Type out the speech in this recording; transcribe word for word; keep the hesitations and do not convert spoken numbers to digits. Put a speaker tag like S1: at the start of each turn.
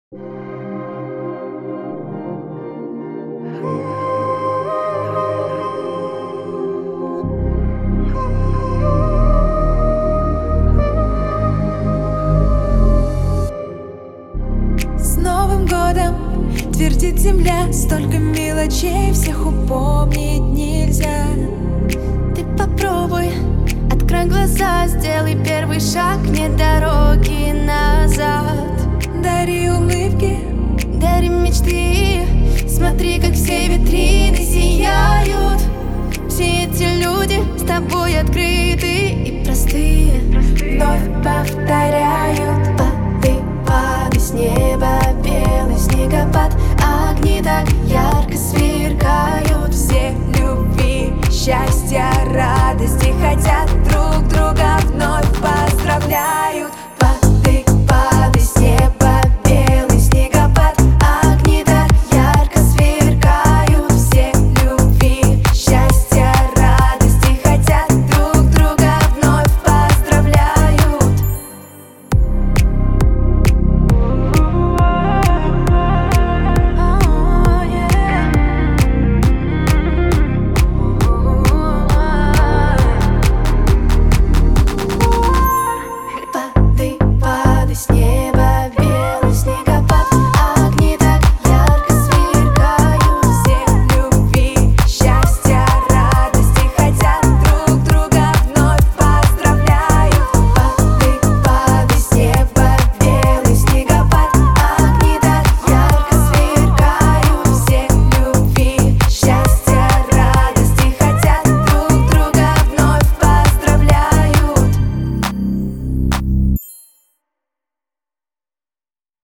S1: С Новым годом твердит земля, столько мелочей всех упомнить нельзя.
S2: Ты попробуй, открой глаза, сделай первый шаг, нет дороги назад.
S1: Дари улыбки,
S2: дари мечты, смотри, как все витрины сияют. Все эти люди с тобой открыты и простые.
S1: вновь повторяю: